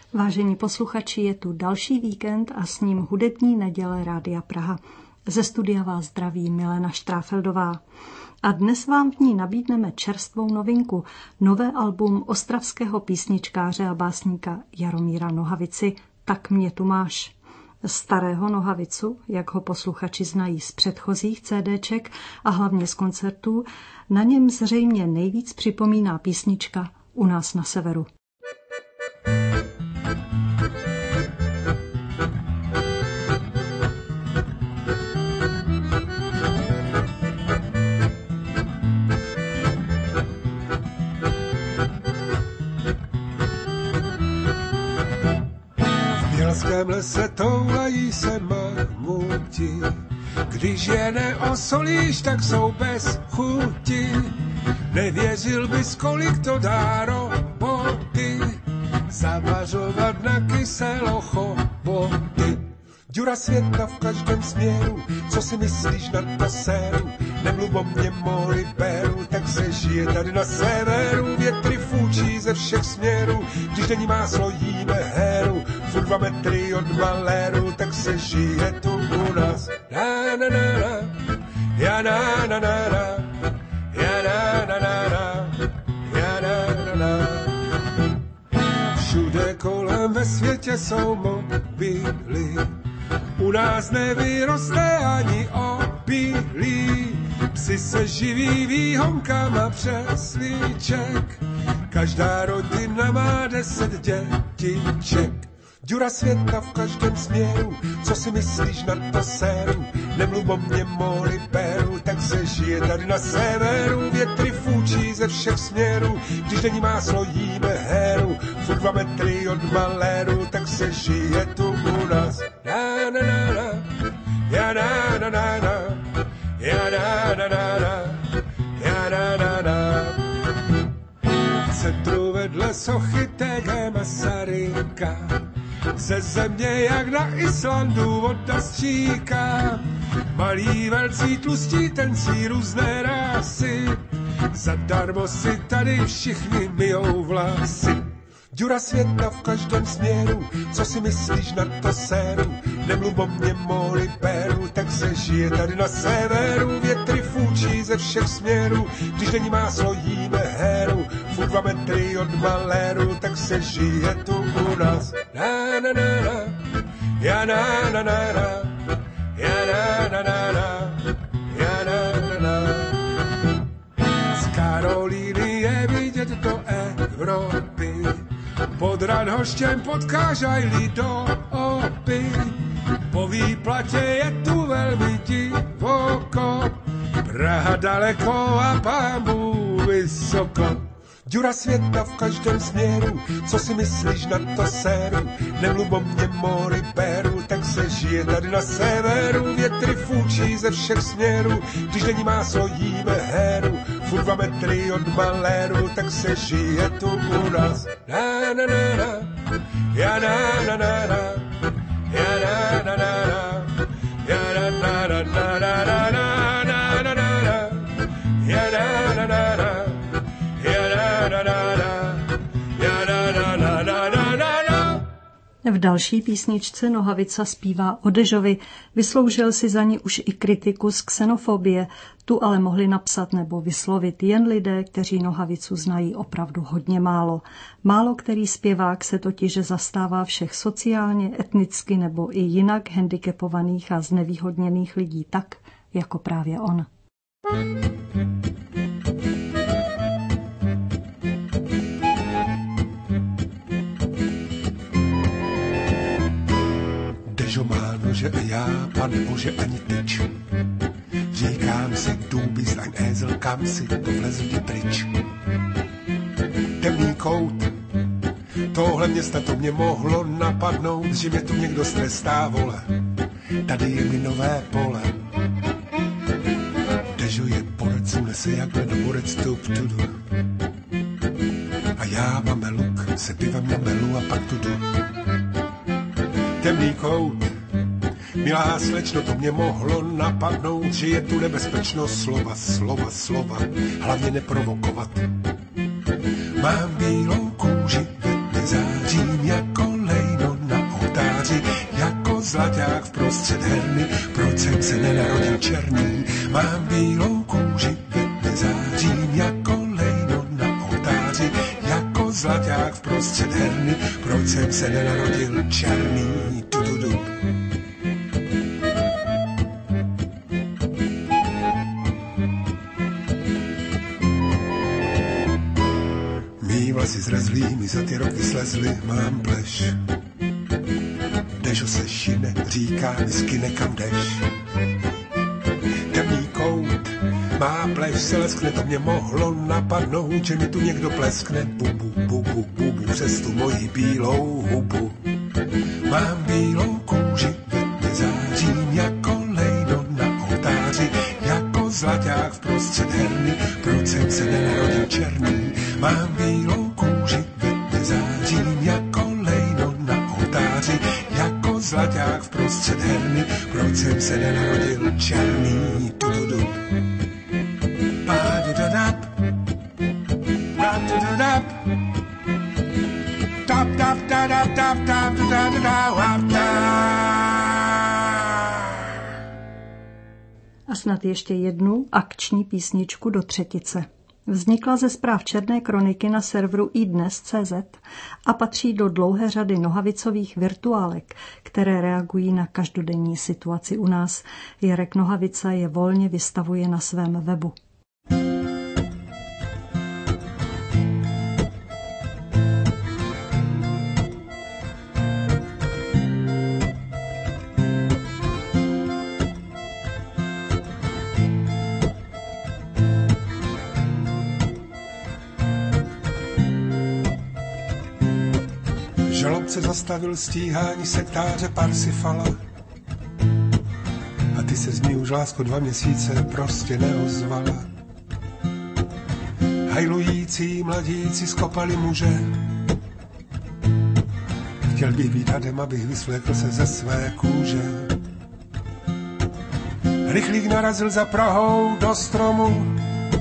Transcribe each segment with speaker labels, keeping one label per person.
Speaker 1: Vážení posluchači, je tu další víkend a s ním hudební neděle Rádia Praha. Ze studia vás zdraví Milena Štráfeldová. A dnes vám v ní nabídneme čerstvou novinku, nové album ostravského písničkáře a básníka Jaromíra Nohavici Tak mě tu máš. Starého Nohavicu, jak ho posluchači znají z předchozích CDček a hlavně z koncertů, na něm zřejmě nejvíc připomíná písnička U nás na severu.
Speaker 2: V bělském lese toulají se mamuti, když je neosolíš, tak jsou bez chuti. Nevěřil bys, kolik to dá roboty, zavařovat na kyselo choboty. Ďura světa v každém směru, co si myslíš na to séru? Nemluv o mě, moli beru, tak se žije tady na severu. Větry fúčí ze všech směrů, když není máslo, jíme heru. Furt 2 metry od maléru, tak se žije tu u nás. Na na na na, ja na na na na, ja na na na na, ja na na na. Všude kolem ve světě jsou mobily, u nás nevyroste ani opilí. Psi se živí výhonkama přes svíček, každá rodina má 10 dětiček. Ďura světa v každém směru, co si myslíš na to séru? Nemluv o mě, moli beru, tak se žije tady na severu. Větry fúčí ze všech směrů, když není máslo, jíme heru. Furt 2 metry od maléru, tak se žije tu u nás. Na na na na, ja na na na na, ja na na na na, ja na na na. V centru vedle sochy T.G. Masaryka, ze země jak na Islandu voda stříká. Malí, velcí, tlustí, tencí různé rásy, zadarmo si tady všichni myjou vlasy. Ďura světa v každém směru, co si myslíš na to séru? Nemluv o mě, moli beru, tak se žije tady na severu. Větry fúčí ze všech směrů, když není máslo, jíme heru. Furt 2 metry od maléru, tak se žije tu u nás. Na na na na, ja na na na na, ja na na na na, ja na na na. Z Karolíny je vidět do Evropy, pod Radhoštěm potkáš aj lidopy. Po výplatě je tu velmi divoko, Praha daleko a Pán Bůh vysoko. Ďura světa v každém směru, co si myslíš na to séru? Nemluv o mě, moli beru, tak se žije tady na severu. Větry fúčí ze všech směrů, když není máslo, jíme heru. Furt 2 metry od maléru, tak se žije tu u nás. Na na na na, ja na na na na, ja na na na na, ja na na na na na na na na na na, ja na na na na.
Speaker 1: V další písničce Nohavica zpívá o Dežovi, vysloužil si za ní už i kritiku z xenofobie, tu ale mohli napsat nebo vyslovit jen lidé, kteří Nohavicu znají opravdu hodně málo. Málo který zpěvák se totiž zastává všech sociálně, etnicky nebo i jinak handicapovaných a znevýhodněných lidí tak, jako právě on.
Speaker 2: Dežo má nože a já, pane Bože, ani tyč. Říkám si, du bist ein Esel, kam si to vlezl di pryč. Temný kout, tohle města, to mě mohlo napadnout, že mě tu někdo strestá, vole. Tady je mi nové pole. Dežo je borec, nese jak do borec, tup tudu. A já máme luk, se pivem na melu a pak tudu. Temný kout, milá slečno, to mě mohlo napadnout, že je tu nebezpečnost slova, slova, slova, hlavně neprovokovat. Mám bílou kůži, ve zářím jako vprostřed herny, proč jsem se nenarodil černý, mám bílou kůži, ve dne zářím jako lejno na oltáři, jako zlaťák vprostřed herny, proč jsem se nenarodil černý. Vlasy zrezlý mi za ty roky slezly, mám pleš. Dežo se šine, říká mi skyne, kam jdeš. Temný kout, má pleš se leskne, to mě mohlo napadnout, že mi tu někdo pleskne. Bubu, bubu, bubu, přes tu moji bílou hubu. Mám bílou kůži, ve dne zářím jako lejno na oltáři, jako zlaťák vprostřed herny, proč jsem se nenarodil černý. Mám bílou kůži, ve dne zářím jako lejno na oltáři, jako zlaťák vprostřed herny, proč jsem se nenarodil černý. Du-du-du. Pa-du-da-dap, rap-du-da-dap, tap-tap-da-dap-tap-tap-da-da-da-da-da-da-da.
Speaker 1: A snad ještě jednu akční písničku do třetice. Vznikla ze zpráv Černé kroniky na serveru iDnes.cz a patří do dlouhé řady nohavicových virtuálek, které reagují na každodenní situaci u nás. Jarek Nohavica je volně vystavuje na svém webu.
Speaker 2: Žalobce zastavil stíhání sektáře Parsifala a ty se z ní už, lásko, 2 měsíce prostě neozvala. Hajlující mladíci skopali muže. Chtěl bych být hadem, abych vysvlékl se ze své kůže. Rychlík narazil za Prahou do stromu.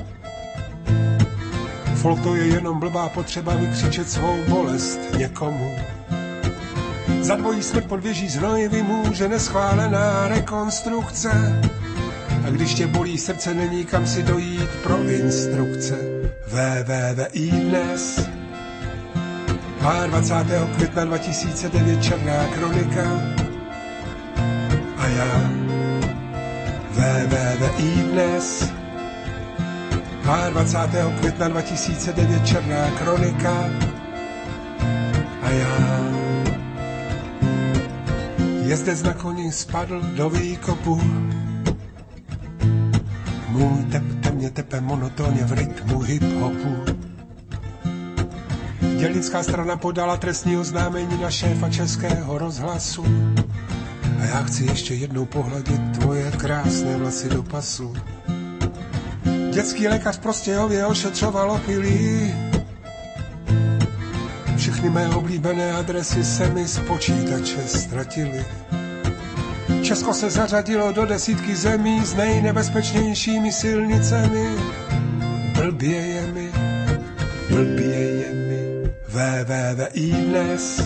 Speaker 2: Folk to je jenom blbá potřeba vykřičet svou bolest někomu. Za dvojí smrt pod věží znojivy může neschválená rekonstrukce. A když tě bolí srdce, není kam si dojít pro instrukce. www.iDnes 22. května 2009 Černá kronika. A já www.iDnes 22. května 2009 Černá kronika. A já jezdec na koni spadl do výkopu. Můj tep mě tepe monotónně v rytmu hip-hopu. Dělnická strana podala trestní oznámení na šéfa Českého rozhlasu. A já chci ještě jednou pohladit tvoje krásné vlasy do pasu. Dětský lékař v Prostějově ošetřoval opilí. Všechny mé oblíbené adresy se mi z počítače ztratily. Česko se zařadilo do 10 zemí s nejnebezpečnějšími silnicemi. Blbě je mi. www.iDnes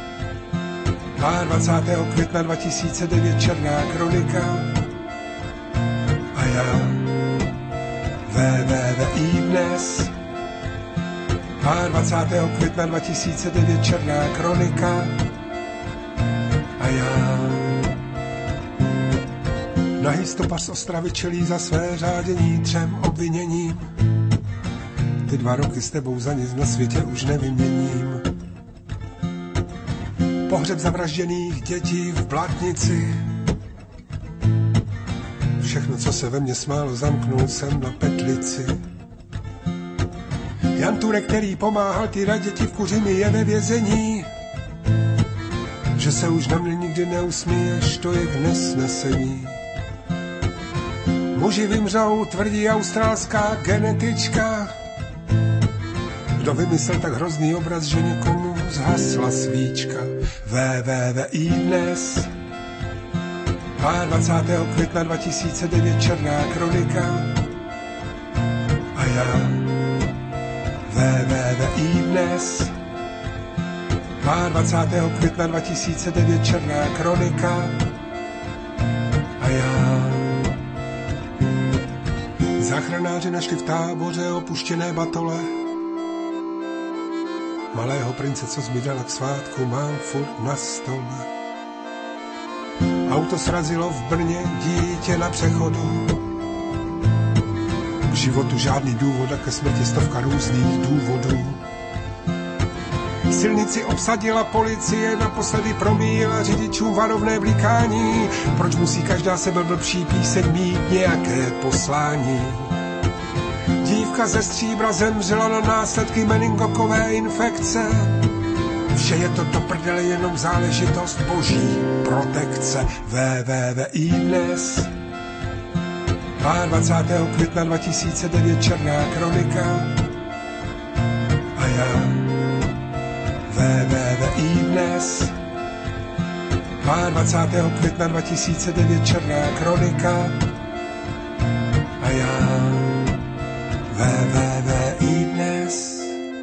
Speaker 2: 22. května 2009 Černá kronika. A já www.iDnes 22. května 2009 Černá kronika. A já nahý stopař z Ostravy čelí za své řádění 3 obviněním. Ty 2 roky s tebou za nic na světě už nevyměním. Pohřeb zavražděných dětí v Blatnici. Všechno, co se ve mně smálo, zamknul jsem na petlici. Jan Turek, který pomáhal týrat děti v Kuřimi, je ve vězení. Že se už na mě nikdy neusmíješ, to je k nesnesení. Muži vymřou, tvrdí australská genetička. Kdo vymyslel tak hrozný obraz, že někomu zhasla svíčka. www.iDnes 22. května 2009 Černá kronika. A já www.iDnes 22. května 2009 Černá kronika. Záchranáři našli v Táboře opuštěné batole. Malého prince, co zmizela k svátku, mám furt na stole. Auto srazilo v Brně dítě na přechodu. K životu žádný důvod a ke smrti stovka různých důvodů. Silnici obsadila policie, naposledy promíjela řidičům varovné blikání. Proč musí každá sebeblbší píseň mít nějaké poslání? Dívka ze Stříbra zemřela na následky meningokové infekce. Vše je to do prdele jenom záležitost boží protekce. VVVI dnes 22. května 2009 černá kronika. A já VVVI dnes 22. května 2009 černá kronika. A já VVVI dnes.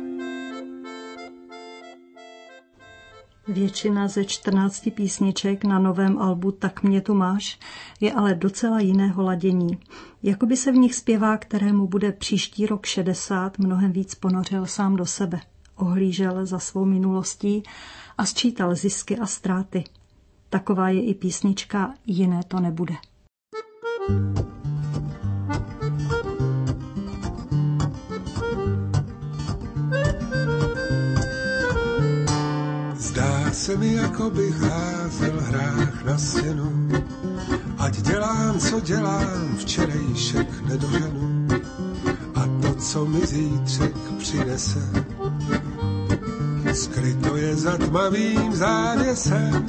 Speaker 1: Většina ze 14 písniček na novém albu Tak mě tu máš je ale docela jiného ladění. Jakoby se v nich zpěvák, kterému bude příští rok 60, mnohem víc ponořil sám do sebe. Ohlížel za svou minulostí a sčítal zisky a ztráty. Taková je i písnička Jiné to nebude.
Speaker 2: Zdá se mi, jako bych házel hrách na stěnu. Ať dělám, co dělám, včerejšek nedoženu. A to, co mi zítřek přinese, skryto je za tmavým závěsem.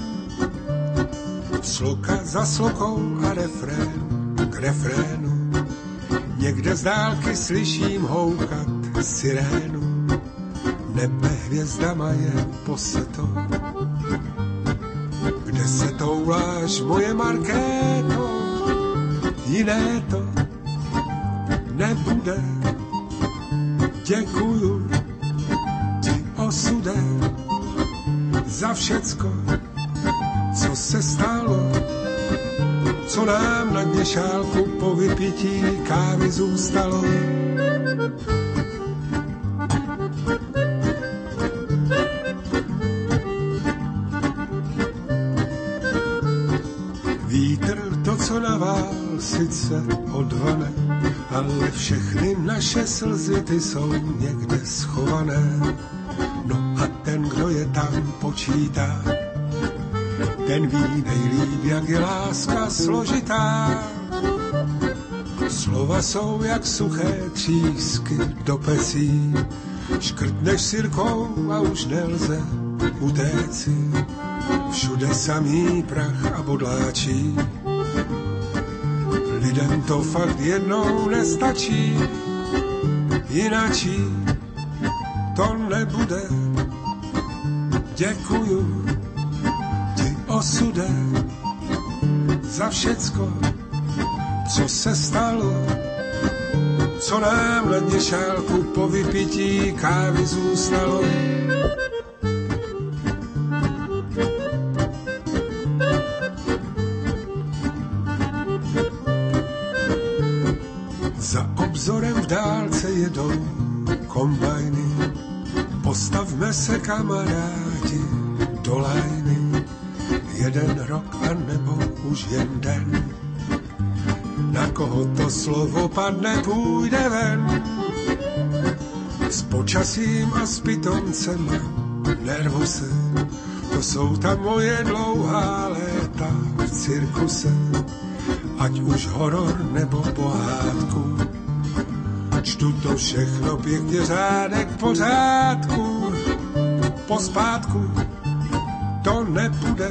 Speaker 2: Sloka za slokou a refrén k refrénu. Někde z dálky slyším houkat sirénu. Nebe hvězdama je poseto. Kde se touláš, moje Markéto? Jiné to nebude. Děkuju ti, osude, za všecko, co se stalo, co nám na dně šálku po vypití kávy zůstalo. Vítr to, co navál, sice odvane, ale všechny naše slzy, ty jsou někde schované. No a ten, kdo je tam počítá, ten ví nejlíp, jak je láska složitá. Slova jsou jak suché třísky do pecí. Škrtneš sirkou a už nelze utéci. Všude samý prach a bodláčí. Lidem to fakt jednou nestačí. Jináčí to nebude. Děkuju ti, osude, za všecko, co se stalo, co nám na dně šálku po vypití kávy zůstalo. Za obzorem v dálce jedou kombajny. Postavme se, kamarádi, do lajny. Jeden rok a nebo už jen den. Na koho to slovo padne, půjde ven. S počasím a s pitoncema, nervose, to jsou ta moje dlouhá léta v cirkuse. Ať už horor nebo pohádku, čtu to všechno pěkně řádek pořádku. Pospátku to nebude.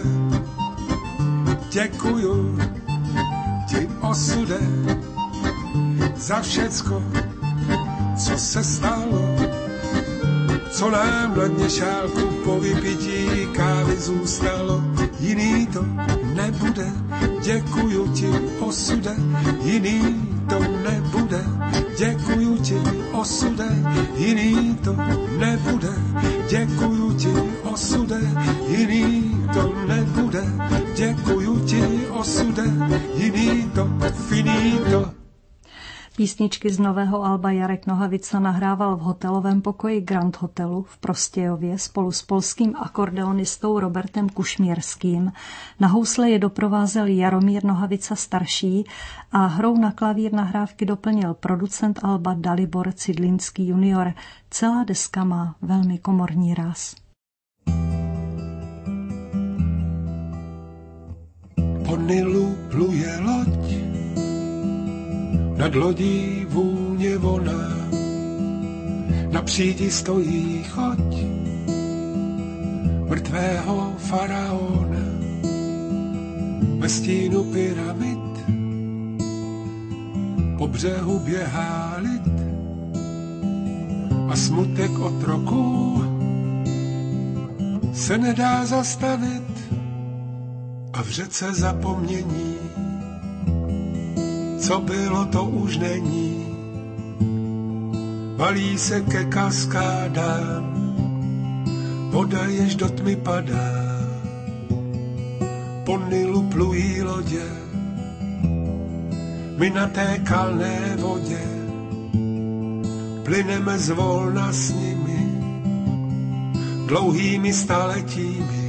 Speaker 2: Děkuju ti, osude, za všecko, co se stalo, co nám na dně šálku po vypití kávy zůstalo. Jiný to nebude. Děkuju ti, osude, jiný to nebude. Děkuju ti, osude, jiný to nebude. Děkuju ti, osude, jiný to nebude. Děkuju ti, osude, jiný to finito.
Speaker 1: Písničky z nového alba Jarek Nohavica nahrával v hotelovém pokoji Grand Hotelu v Prostějově spolu s polským akordeonistou Robertem Kušmierským. Na housle je doprovázel Jaromír Nohavica starší a hrou na klavír nahrávky doplnil producent alba Dalibor Cidlinský junior. Celá deska má velmi komorní ráz.
Speaker 2: Po Nilu pluje loď, nad lodí vůně voná, na přídi stojí choď mrtvého faraona. Ve stínu pyramid po břehu běhá lid a smutek otroků se nedá zastavit a v řece zapomnění, co bylo, to už není. Valí se ke kaskádám, voda jež do tmy padá. Po Nilu plují lodě, my na té kalné vodě plyneme zvolna s nimi, dlouhými staletími.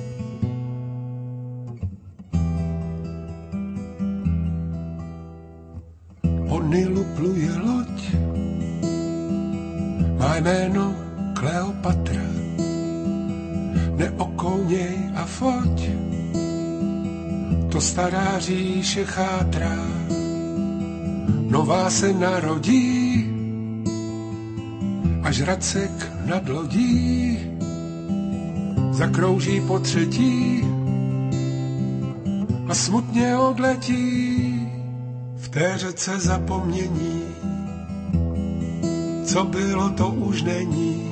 Speaker 2: Po Nilu pluje loď, má jméno Kleopatra, neokouněj a foť, to stará říše chátrá, nová se narodí, až Racek nad lodí zakrouží po třetí a smutně odletí v té řece zapomnění. Co bylo, to už není.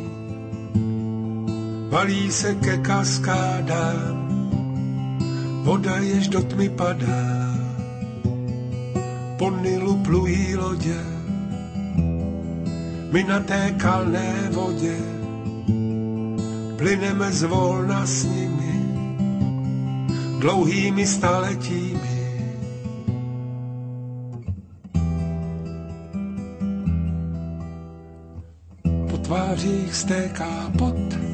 Speaker 2: Valí se ke kaskádám, voda jež do tmy padá. Po Nilu plují lodě, my na té kalné vodě plyneme zvolna s nimi, dlouhými staletími. Po tvářích stéká pot,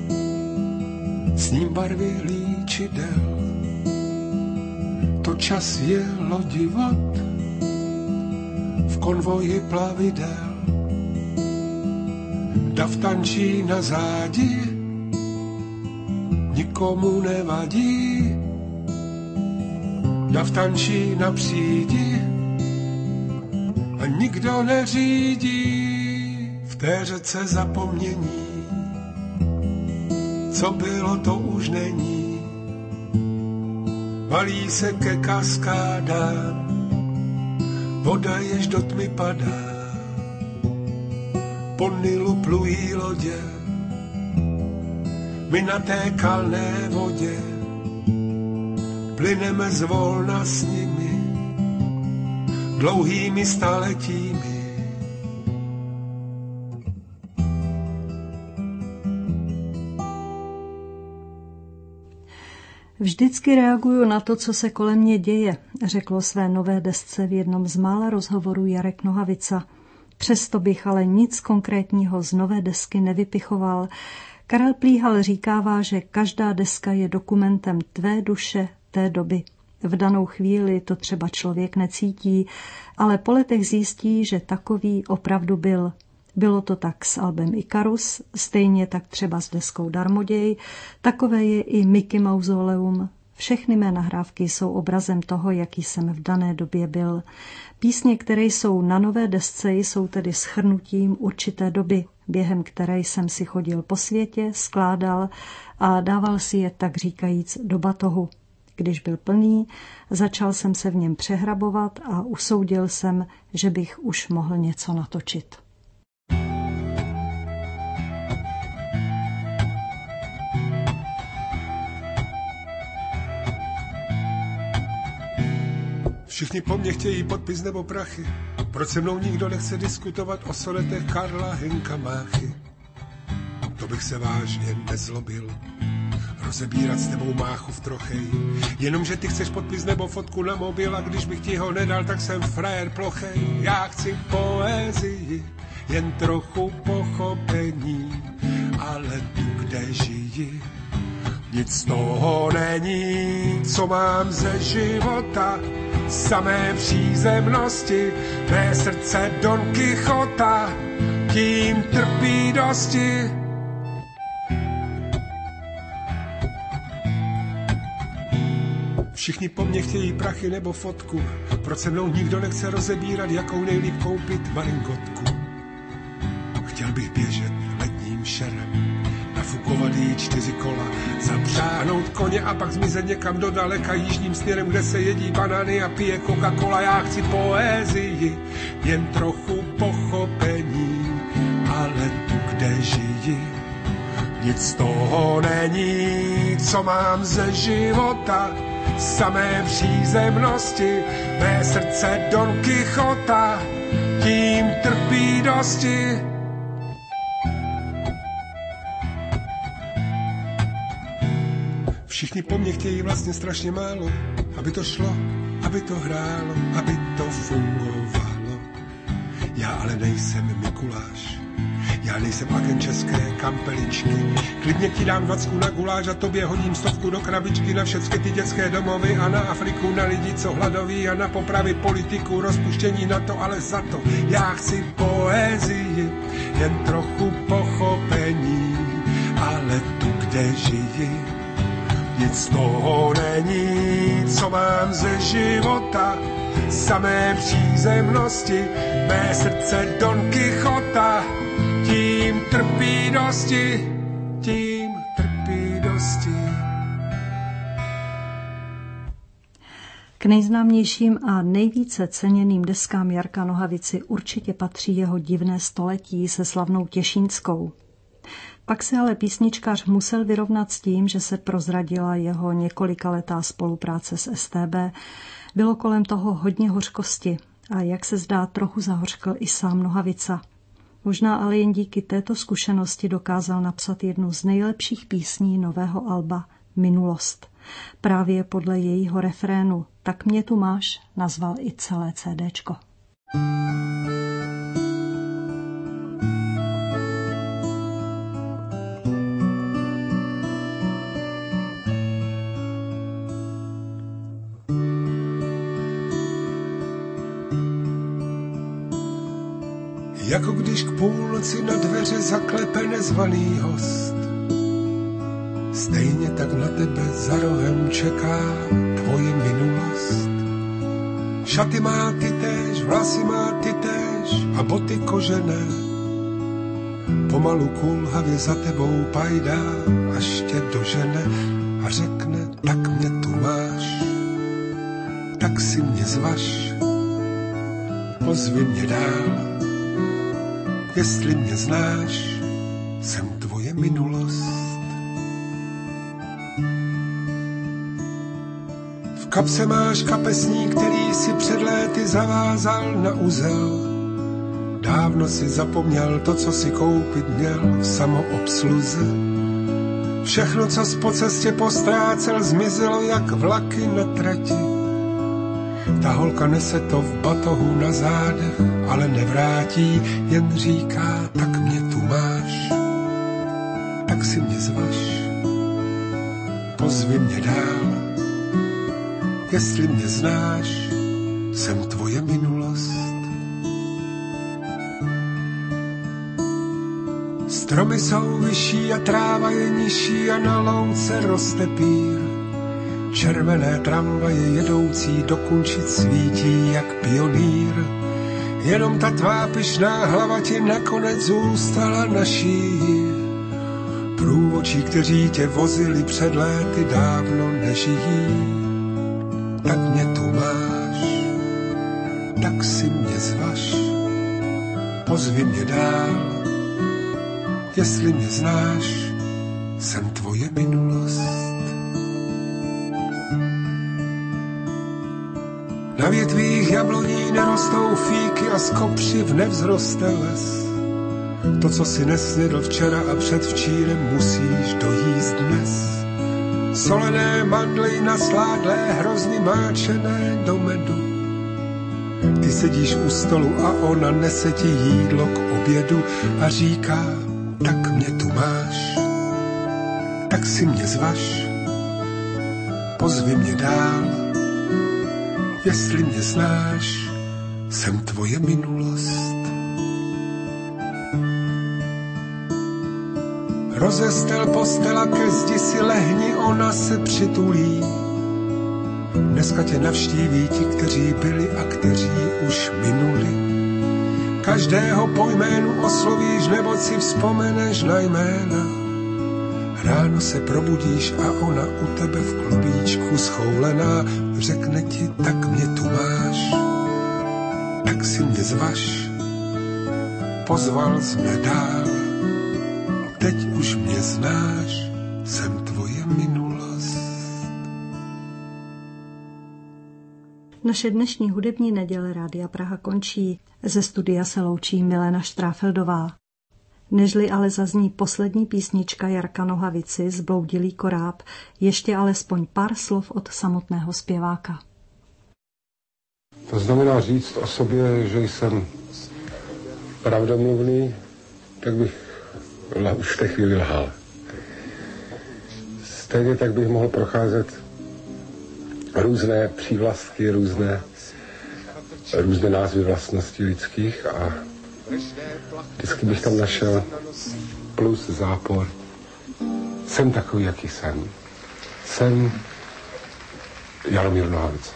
Speaker 2: s ním barvy líčidel, to čas je lodivot v konvoji plavidel. Dav tančí na zádi, nikomu nevadí. Dav tančí na přídi a nikdo neřídí. V té řece zapomnění, co bylo, to už není. Valí se ke kaskádám, voda jež do tmy padá. Po Nilu plují lodě, my na té kalné vodě plyneme zvolna s nimi, dlouhými staletími.
Speaker 1: Vždycky reaguju na to, co se kolem mě děje, řekl o své nové desce v jednom z mála rozhovorů Jarek Nohavica. Přesto bych ale nic konkrétního z nové desky nevypichoval. Karel Plíhal říkává, že každá deska je dokumentem tvé duše, té doby. V danou chvíli to třeba člověk necítí, ale po letech zjistí, že takový opravdu byl. Bylo to tak s albem Ikarus, stejně tak třeba s deskou Darmoděj, takové je i Mickey Mausoleum. Všechny mé nahrávky jsou obrazem toho, jaký jsem v dané době byl. Písně, které jsou na nové desce, jsou tedy shrnutím určité doby, během které jsem si chodil po světě, skládal a dával si je tak říkajíc do batohu. Když byl plný, začal jsem se v něm přehrabovat a usoudil jsem, že bych už mohl něco natočit.
Speaker 2: Všichni po mně chtějí podpis nebo prachy. Proč se mnou nikdo nechce diskutovat o sonetech Karla Hynka Máchy? To bych se vážně nezlobil. rozebírat s tebou máchu v trochej. Jenomže ty chceš podpis nebo fotku na mobil a když bych ti ho nedal, tak jsem frajer plochej. Já chci poezii, jen trochu pochopení, ale tu, kde žiji, nic z toho není, co mám ze života. Samé přízemnosti, mé srdce Don Kichota, tím trpí dosti. Všichni po mně chtějí prachy nebo fotku, proč se mnou nikdo nechce rozebírat, jakou nejlíp koupit maringotku. Chtěl bych běžet letním šerem, nafukovat jí 4 kola, zapřáhnout koně a pak zmizet někam do daleka jižním směrem, kde se jedí banány a pije Coca-Cola. Já chci poezii, jen trochu pochopení, ale tu, kde žiji, nic z toho není, co mám ze života. Samé přízemnosti, mé srdce Don Kichota, tím trpí dosti. Všichni po mně chtějí vlastně strašně málo, aby to šlo, aby to hrálo, aby to fungovalo. Já ale nejsem Mikuláš, já nejsem agent české kampeličky. Klidně ti dám 20 na guláš a tobě hodím 100 do krabičky na všechny ty dětské domovy a na Afriku, na lidi, co hladoví a na popravy politiku, rozpuštění na to, ale za to. Já chci poezii, jen trochu pochopení, ale tu, kde žiji, nic z toho není, co mám ze života. Samé přízemnosti, mé srdce Don Kichota, tím trpí dosti, tím trpí dosti.
Speaker 1: K nejznámějším a nejvíce ceněným deskám Jarka Nohavici určitě patří jeho Divné století se slavnou Těšínskou. Pak se ale písničkař musel vyrovnat s tím, že se prozradila jeho několikaletá spolupráce s STB. Bylo kolem toho hodně hořkosti a jak se zdá, trochu zahořkl i sám Nohavica. Možná ale jen díky této zkušenosti dokázal napsat jednu z nejlepších písní nového alba Minulost. Právě podle jejího refrénu Tak mě tu máš nazval i celé CDčko.
Speaker 2: Jako když k půlnoci na dveře zaklepe nezvaný host, stejně tak na tebe za rohem čeká tvoje minulost. Šaty má ty též, vlasy má ty též a boty kožené. Pomalu kulhavě za tebou pajdá, až tě dožene a řekne, tak mě tu máš, tak si mě zvaž, pozvi mě dál. Jestli mě znáš, jsem tvoje minulost. V kapse máš kapesník, který si před léty zavázal na uzel. Dávno si zapomněl to, co si koupit měl v samoobsluze. Všechno, co po cestě postrácel, zmizelo jak vlaky na trati. Ta holka nese to v batohu na zádech, ale nevrátí, jen říká, tak mě tu máš, tak si mě zvaž, pozvi mě dál, jestli mě znáš, jsem tvoje minulost. Stromy jsou vyšší a tráva je nižší a na louce roste pír. Červené tramvaje jedoucí do Kunčic svítí jak pionýr. Jenom ta tvá pyšná hlava ti nakonec zůstala na šíji. Průvodčí, kteří tě vozili před léty, dávno nežijí. Tak mě tu máš, tak si mě zvaž, pozvi mě dál, jestli mě znáš, jsem tvoje minulost. Na větvích jabloní nerostou fíky a z kopřiv nevzroste les. To, co si nesnědl včera a předvčírem, musíš dojíst dnes. solené mandly nasládlé, hrozny máčené do medu. Ty sedíš u stolu a ona nese ti jídlo k obědu a říká, tak mě tu máš, tak si mě zvaž, pozvi mě dál, jestli mě znáš, jsem tvoje minulost. Rozestel postela, ke zdi si lehni, ona se přitulí. Dneska tě navštíví ti, kteří byli a kteří už minuli. Každého po jménu oslovíš, nebo si vzpomeneš na jména. Ráno se probudíš a ona u tebe v klubíčku schoulená řekne ti, tak mě tu máš, tak si mě zvaž, pozval jsi mě dál, teď už mě znáš, jsem tvoje minulost.
Speaker 1: Naše dnešní hudební neděle Rádia Praha končí. Ze studia se loučí Milena Štráfeldová. Nežli ale zazní poslední písnička Jarka Nohavici Zbloudilý koráb, ještě alespoň pár slov od samotného zpěváka.
Speaker 3: To znamená říct o sobě, že jsem pravdomluvný, tak bych už v té chvíli lhal. Stejně tak bych mohl procházet různé přívlastky, různé názvy vlastností lidských a vždycky bych tam našel plus, zápor. Jsem takový, jaký jsem. Jsem Jaromír Nohavica.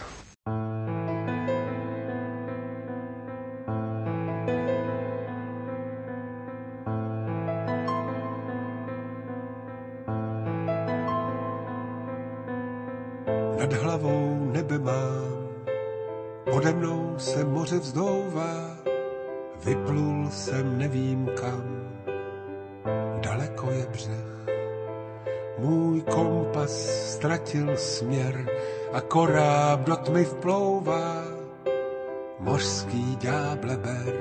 Speaker 2: Nad hlavou nebe mám, ode mnou se moře vzdouvá, vyplul jsem nevím kam, daleko je břeh. Můj kompas ztratil směr a koráb do tmy vplouvá. Mořský ďáble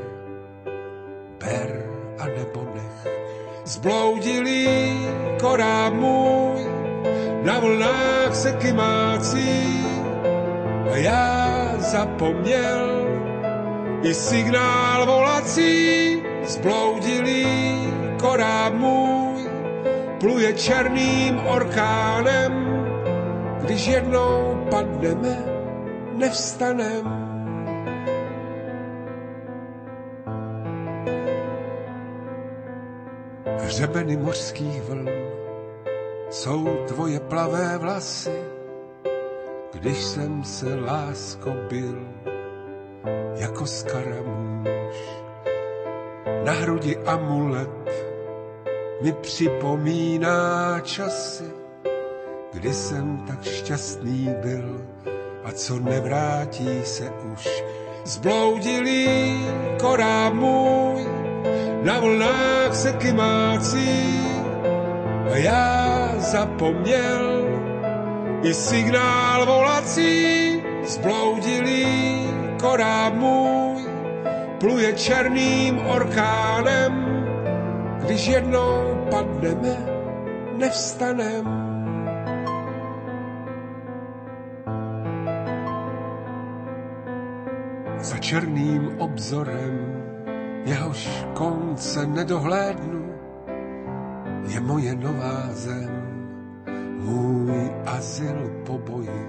Speaker 2: ber a nebo nech. Zbloudilý koráb můj na vlnách se kymácí a já zapomněl i signál volací. Zbloudilý koráb můj pluje černým orkánem, když jednou padneme, nevstanem. Hřebeny mořských vln jsou tvoje plavé vlasy, když jsem se, lásko, byl jako skaramůž. Na hrudi amulet mi připomíná časy, kdy jsem tak šťastný byl a co nevrátí se už. Zbloudilý koráb můj na vlnách se kymácí a já zapomněl i signál volací. Zbloudilý koráb můj pluje černým orkánem, když jednou padneme, nevstanem. Za černým obzorem, jehož konce nedohlédnu, je moje nová zem, můj azyl po boji.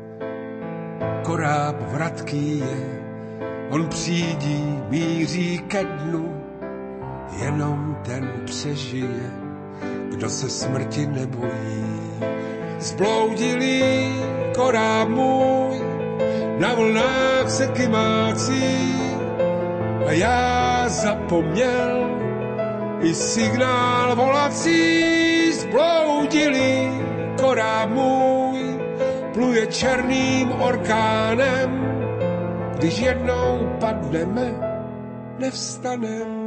Speaker 2: Koráb vratký je, on přijdí, míří ke dnu, jenom ten přežije, kdo se smrti nebojí. Zbloudilý koráb můj na vlnách se kymácí a já zapomněl i signál volací. Zbloudilý koráb můj pluje černým orkánem, když jednou padneme, nevstanem.